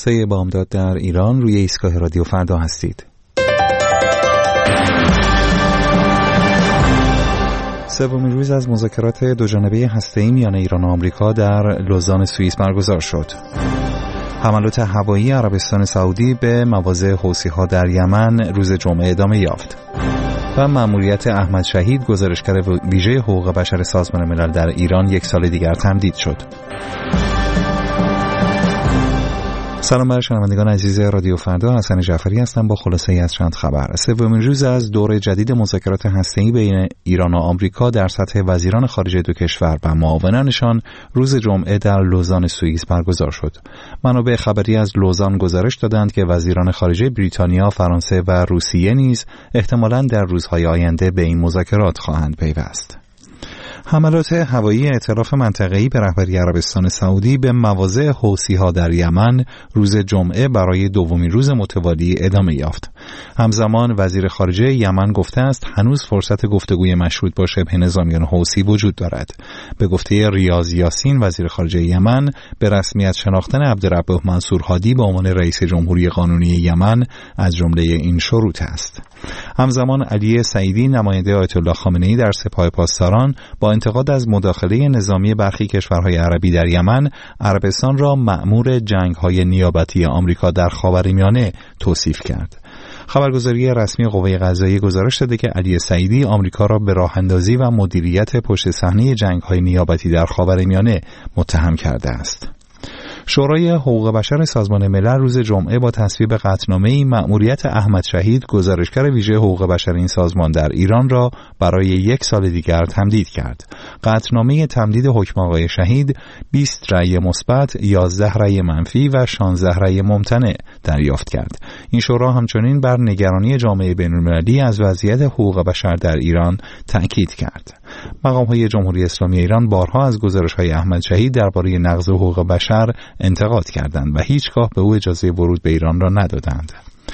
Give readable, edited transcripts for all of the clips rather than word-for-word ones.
خلاصه بامداد در ایران روی ایستگاه رادیو فردا هستید. سومین روز از مذاکرات دوجانبه هسته‌ای میان ایران و آمریکا در لوزان سوئیس برگزار شد. حملات هوایی عربستان سعودی به مواضع حوثی‌ها در یمن روز جمعه ادامه یافت. و مأموریت احمد شهید گزارشگر ویژه حقوق بشر سازمان ملل در ایران یک سال دیگر تمدید شد. سلام بر شنوندگان عزیز رادیو فردا، حسن جعفری هستم با خلاصه‌ای از چند خبر. سومین روز از دور جدید مذاکرات هسته‌ای بین ایران و آمریکا در سطح وزیران خارجه دو کشور و معاونانشان روز جمعه در لوزان سوئیس برگزار شد. منابع خبری از لوزان گزارش دادند که وزیران خارجه بریتانیا، فرانسه و روسیه نیز احتمالاً در روزهای آینده به این مذاکرات خواهند پیوست. حملات هوایی ائتلاف منطقه‌ای به رهبری عربستان سعودی به مواضع حوثی‌ها در یمن روز جمعه برای دومین روز متوالی ادامه یافت. همزمان وزیر خارجه یمن گفته است هنوز فرصت گفتگوی مشروط با شبه نظامیان حوثی وجود دارد. به گفته ریاض یاسین وزیر خارجه یمن، به رسمیت شناختن عبدالرب منصور هادی به عنوان رئیس جمهوری قانونی یمن از جمله این شروط است. همزمان علی سعیدی نماینده آیت الله خامنه‌ای در سپاه پاسداران با انتقاد از مداخله نظامی برخی کشورهای عربی در یمن، عربستان را مأمور جنگ‌های نیابتی آمریکا در خاورمیانه توصیف کرد. خبرگزاری رسمی قوه قضاییه گزارش داده که علی سعیدی آمریکا را به راه‌اندازی و مدیریت پشت صحنه جنگ‌های نیابتی در خاورمیانه متهم کرده است. شورای حقوق بشر سازمان ملل روز جمعه با تصویب قطعنامه‌ای مأموریت احمد شهید گزارشگر ویژه حقوق بشر این سازمان در ایران را برای یک سال دیگر تمدید کرد. قطعنامه تمدید حکم آقای شهید 20 رأی مثبت، 11 رأی منفی و 16 رأی ممتنع دریافت کرد. این شورا همچنین بر نگرانی جامعه بین‌المللی از وضعیت حقوق بشر در ایران تأکید کرد. مقام‌های جمهوری اسلامی ایران بارها از گزارش‌های احمد شهید درباره نقض حقوق بشر انتقاد کردند و هیچگاه به او اجازه ورود به ایران را ندادند.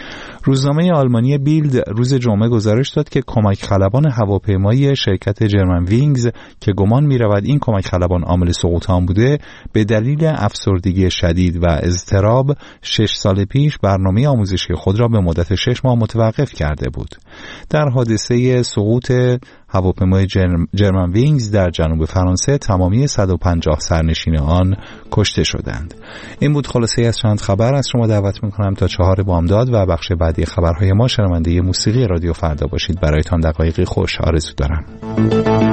روزنامه آلمانی بیلد روز جمعه گزارش داد که کمک خلبان هواپیمایی شرکت جرمن وینگز که گمان می‌رود این کمک خلبان عامل سقوط آن بوده، به دلیل افسردگی شدید و اضطراب 6 سال پیش برنامه آموزشی خود را به مدت 6 ماه متوقف کرده بود. در حادثه سقوط هواپیمای جرمن وینگز در جنوب فرانسه تمامی 150 سرنشین آن کشته شدند. این بود خلاصه از چند خبر. از شما دعوت می‌کنم تا 4 بامداد و بخش بعدی خبرهای ما شنونده موسیقی رادیو فردا باشید. برایتان دقایقی خوش آرزو دارم.